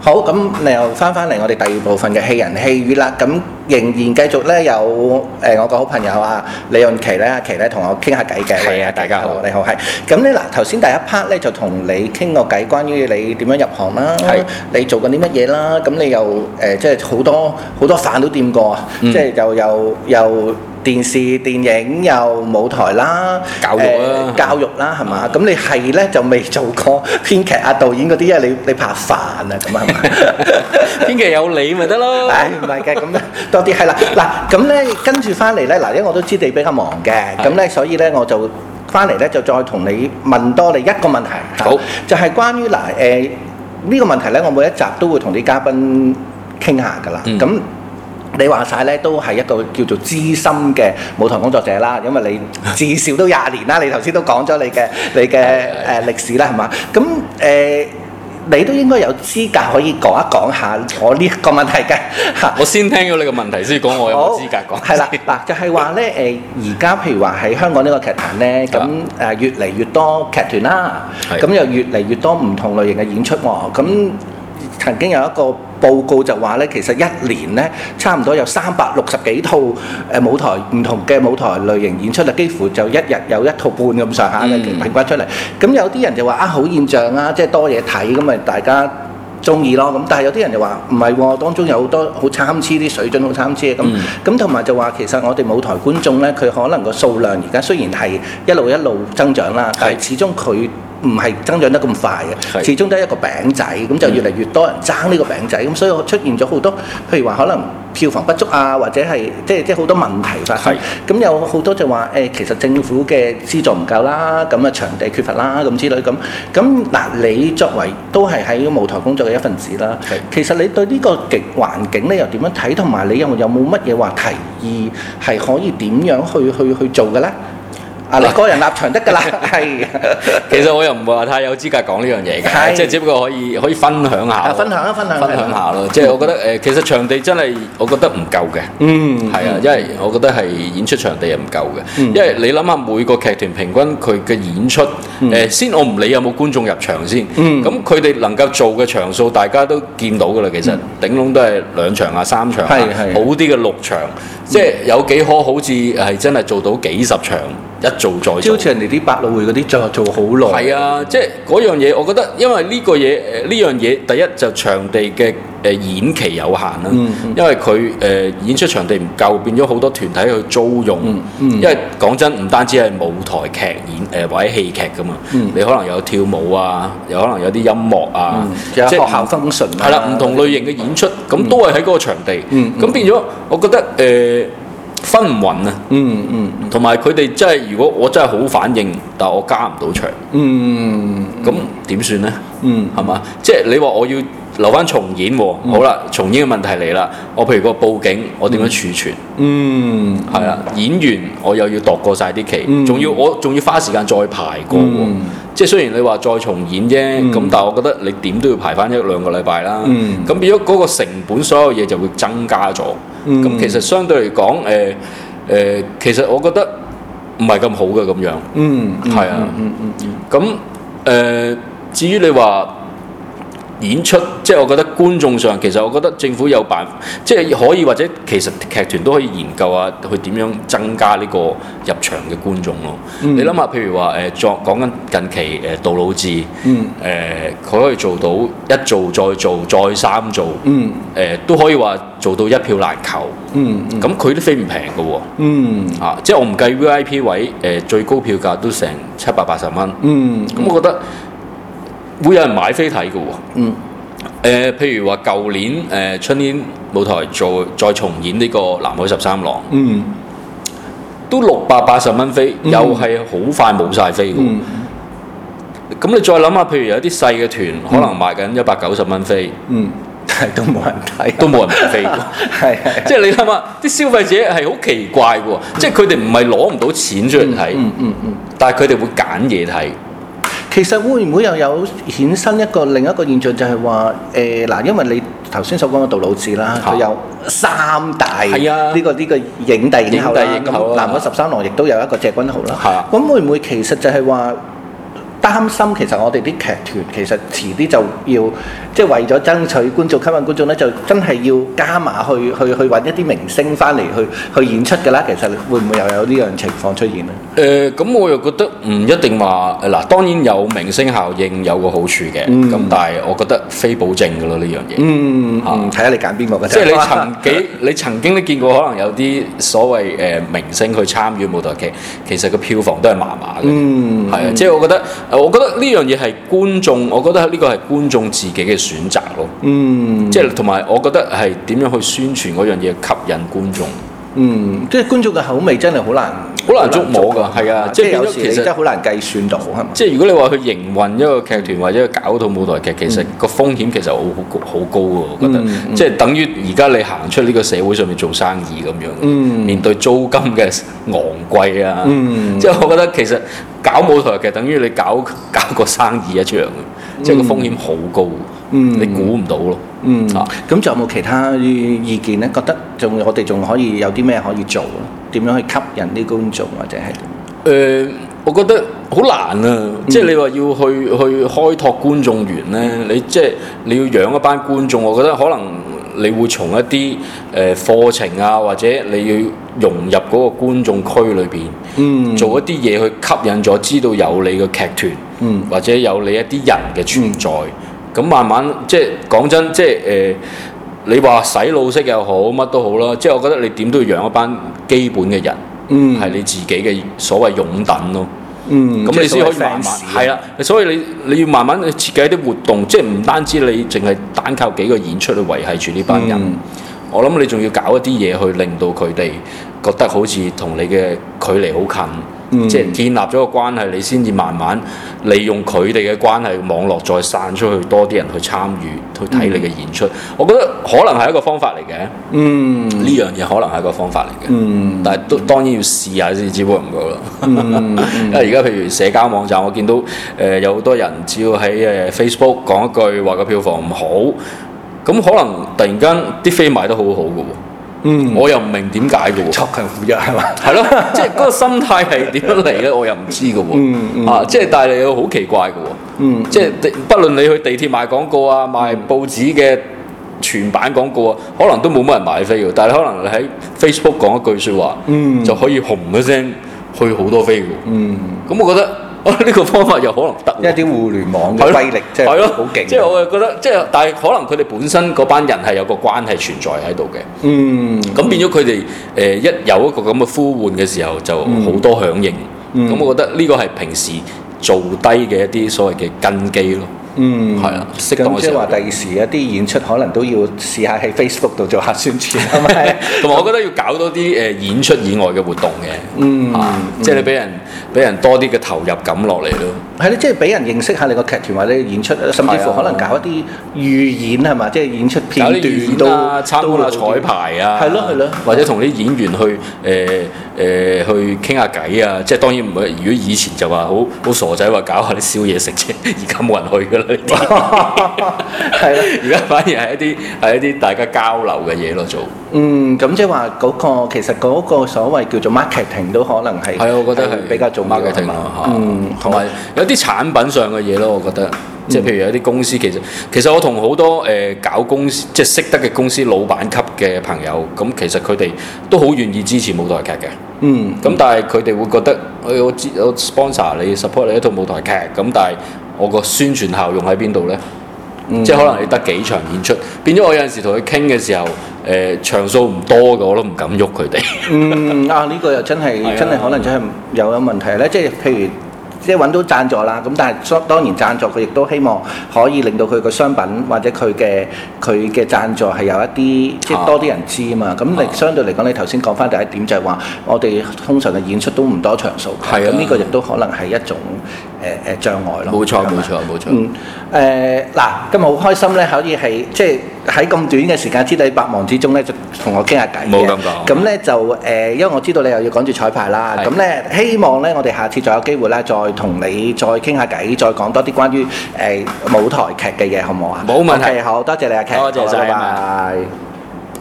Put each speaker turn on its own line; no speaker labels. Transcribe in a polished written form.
好，咁你又翻嚟我哋第二部分嘅戲人戲語啦，咁仍然繼續咧有我個好朋友啊李潤琪咧，阿琪咧同我傾下偈嘅。
係啊，大家好，
你好，係。咁咧嗱，頭先第一 part 咧就同你傾個偈，關於你點樣入行啦，你做緊啲乜嘢啦，咁你又即係好多飯都掂過啊，即係又電視、電影又舞台啦，教育啦，係嘛？咁你係咧就未做過編劇啊、導演嗰啲，因為你怕煩啊，咁啊係咪？
編劇有你咪得咯。
唉，唔係嘅，咁多啲係啦。嗱，咁咧跟住翻嚟咧，嗱，因為我都知你比較忙嘅，咁咧所以咧我就翻嚟咧就再同你問多你一個問題。
好，
就係關於呢個問題咧，我每一集都會同啲嘉賓傾下㗎啦。咁你話晒咧，都係一個叫做資深嘅舞台工作者啦，因為你至少都20年啦。你頭先都講咗你嘅歷史啦，係嘛？咁你都應該有資格可以講一講下我呢個問題嘅。
我先聽咗你個問題先講，我有冇資格講？
係啦，嗱就係話咧而家譬如話喺香港呢個劇壇咧，咁越嚟越多劇團啦，咁又越嚟越多唔同類型嘅演出喎，咁曾經有一個報告就話咧，其實一年咧差唔多有360幾套舞台唔同嘅舞台類型演出啦，幾乎就一日有1套半咁上下嘅平均出嚟。咁有啲人就話好現象啊，即係多嘢睇咁咪大家中意咯。咁但係有啲人就話唔係喎，當中有好多好參差啲水準，好參差嘅咁同埋就話其實我哋舞台觀眾咧，佢可能個數量而家雖然係一路增長啦，但係始終佢唔係增長得咁快嘅，始終都係一個餅仔，咁就越嚟越多人爭呢個餅仔，咁所以出現咗好多，譬如話可能票房不足啊，或者係即係好多問題發生。咁有好多就話其實政府嘅資助唔夠啦，咁啊場地缺乏啦，咁之類咁。咁嗱，你作為都係喺舞台工作嘅一份子啦，其實你對呢個環境咧又點樣睇？同埋你有冇乜嘢話提議係可以點樣去做嘅咧？你個人立場得㗎啦，係。
其實我又唔會話太有資格講呢樣嘢嘅，即係只不過可以分享下。
分享
下咯，即係我覺得其實場地真係我覺得唔夠嘅。係啊，因為我覺得係演出場地係唔夠嘅。因為你諗下每個劇團平均佢嘅演出，先我唔理有冇觀眾入場先。咁佢哋能夠做嘅場數大家都見到㗎啦，其實頂籠都係2場啊、3場啊，好啲嘅6場，即係有幾可好似係真係做到幾十場。一做再做，
好似人哋啲百老匯嗰啲做好耐。
係啊，即係嗰樣嘢，我覺得因為呢樣嘢，第一就場地嘅演期有限啦，因為佢演出場地唔夠，變咗好多團體去租用。因為講真，唔單止係舞台劇演或者戲劇㗎嘛，你可能有跳舞啊，有可能有啲音樂啊，
即係學校 function 啊，
係啦，唔同類型嘅演出，咁都係喺嗰個場地。咁變咗，我覺得分唔勻啊，同埋佢哋真係，如果我真係好反應，但係我加唔到場，咁點算呢？係嘛？即係你話我要留翻重演喎，好啦，重演嘅問題嚟啦。我譬如個佈景，我點樣儲存？係啦，演員我又要度過晒啲期，我仲要花時間再排過喎。即係雖然你話再重演啫，咁但係我覺得你點都要排翻1-2個禮拜啦。咁變咗嗰個成本，所有嘢就會增加咗。咁其實相對嚟講，其實我覺得唔係咁好嘅咁樣。係啊。咁至於你話演出，即係我覺得觀眾上，其實我覺得政府有辦法，即係可以或者其實劇團都可以研究下，去點樣增加呢個入場嘅觀眾咯。你諗下，譬如話講緊近期杜魯治，佢可以做到一做再做再3做，都可以話做到一票難求。咁佢都飛唔平嘅喎。即係我唔計 VIP 位，最高票價都成780蚊。咁我覺得會有人買飛睇嘅喎。譬如話舊年春天舞台再重演呢個《南海13郎》，都680蚊飛，又係好快冇晒飛嘅。咁你再諗下，譬如有啲細嘅團，可能賣緊190蚊飛，
但係都冇人睇，
都冇人買飛。即係你諗下，啲消費者係好奇怪嘅喎，即係佢哋唔係攞唔到錢出嚟睇，但係佢哋會揀嘢睇。
其實會唔會又有衍生另一個現象，就係話嗱，因為你頭先所講嘅杜魯治啦，佢有3大呢個影帝影后啦，咁南海13郎亦都有一個謝君豪啦。咁會唔會其實就係話擔心其實我哋啲劇團其實遲啲就要即係為咗爭取觀眾吸引觀眾咧，就真係要加碼去揾一啲明星翻嚟去演出㗎啦。其實會唔會又有呢樣情況出現咧？
咁我又覺得唔一定話嗱，當然有明星效應有個好處嘅，咁但係我覺得非保證㗎咯呢樣嘢。
睇下你揀邊個嘅啫。
即係你曾經都見過可能有啲所謂明星去參與舞台劇，其實個票房都係麻麻嘅。係啊，即係我覺得呢樣嘢係觀眾，我覺得呢個係觀眾自己嘅選擇咯。即係同埋我覺得係點樣去宣傳嗰樣嘢吸引觀眾。
即係觀眾嘅口味真係好難
捉摸㗎，係啊，即係
有時你真係好難計算到，係嘛？
即係如果你話去營運一個劇團或者搞套舞台劇，其實個風險其實好高㗎，我覺得。即係等於而家你行出呢個社會上面做生意咁樣，面對租金嘅昂貴啊，即係我覺得其實搞舞台劇等於你搞個生意一樣，即係個風險好高，你估唔到咯。
咁仲有冇其他意見咧？覺得我哋仲可以有啲咩可以做？點樣去吸引啲觀眾或者係點？
我覺得好難啊！即係你話要去開拓觀眾緣咧，你要養一班觀眾，我覺得可能你會從一啲課程啊，或者你要融入嗰個觀眾區裏邊，做一啲嘢去吸引咗，知道有你個劇團，或者有你一啲人嘅存在。咁慢慢即係講真，即係你話洗腦式又好，乜都好啦。即係我覺得你點都要養一班基本嘅人，係你自己嘅所謂擁躉咯。咁你先可以慢慢係啦。所以你要慢慢去設計一啲活動，即係唔單止你淨係單靠幾個演出去維係住呢班人。我諗你仲要搞一啲嘢去令到佢哋覺得好似同你嘅距離好近，即係建立咗個關係，你先至慢慢利用佢哋嘅關係網絡再散出去，多啲人去參與去睇你嘅演出。我覺得可能係一個方法嚟嘅，呢樣嘢可能係一個方法嚟嘅，但係都當然要試下先至 work 唔到啦。因為而家譬如社交網站，我見到有好多人只要喺Facebook 講一句話個票房唔好，咁可能突然間啲飛賣得好好嘅喎，我又唔明點解嘅喎，
錯強扶弱係嘛？
係咯，即係嗰個心態係點樣嚟咧？我又唔知嘅喎，即係但係你又好奇怪嘅喎，即係不論你去地鐵賣廣告啊，賣報紙嘅全版廣告啊，可能都冇乜人買飛嘅，但係可能你喺 Facebook 講一句説話，就可以紅一聲去好多飛嘅，咁我覺得。呢個方法又可能得，
因為啲互聯網嘅威力即係好勁。
即係我係覺得，即係但係可能佢哋本身嗰班人係有個關係存在喺度嘅。咁變咗佢哋一有一個咁嘅呼喚嘅時候，就好多響應。咁我覺得呢個係平時做低嘅一啲所謂嘅根基咯。係啊，適當嘅時候。咁即係話第時一啲演出可能都要試下喺 Facebook 度做下宣傳，係咪？同埋我覺得要搞多啲演出以外嘅活動嘅。即係你俾人多啲嘅投入感落嚟咯。
係咯，即係俾人認識下你個劇團或者演出，甚至乎可能搞一啲預演係嘛，即係演出片段都
參觀下彩排啊。
係咯，
或者同啲演員去傾下偈啊。即係當然唔係，如果以前就話好傻仔話搞下啲宵夜食啫，而家冇人去㗎啦。
係啦，
而家反而係一啲大家交流嘅嘢咯，做。
咁即係話嗰個其實嗰個所謂叫做 marketing 都可能係
我覺得係
比較重要
marketing 咯。同埋有啲產品上嘅嘢咯，我覺得。即係譬如有啲公司其實我同好多搞公司即係識得嘅公司老闆級嘅朋友，咁其實佢哋都好願意支持舞台劇嘅。咁但係佢哋會覺得我 sponsor 你 support 你一套舞台劇，咁但係我個宣傳效用喺邊度咧？即係可能你得幾場演出，變咗我有陣時同佢傾嘅時候，場數唔多嘅我都唔敢喐佢哋。
呢個又真係可能真係有問題咧，即係譬如。即係揾到贊助啦，咁但係當然贊助佢亦都希望可以令到佢個商品或者佢嘅贊助係有一啲即係多啲人知啊嘛。咁你相對嚟講，你頭先講翻第一點就係話，我哋通常嘅演出都唔多場數，咁呢個亦都可能係一種障礙咯。
冇錯。
嗱，今日好開心咧，可以係即係喺咁短嘅時間之內，百忙之中咧就同我傾下偈嘅。
冇咁講。
咁咧就因為我知道你又要趕住彩排啦，咁咧希望咧我哋下次再有機會咧再同你再傾下偈，再講多啲關於舞台劇嘅嘢，好唔好啊？
冇問題。
好多謝你阿劇，
多謝晒，
拜拜。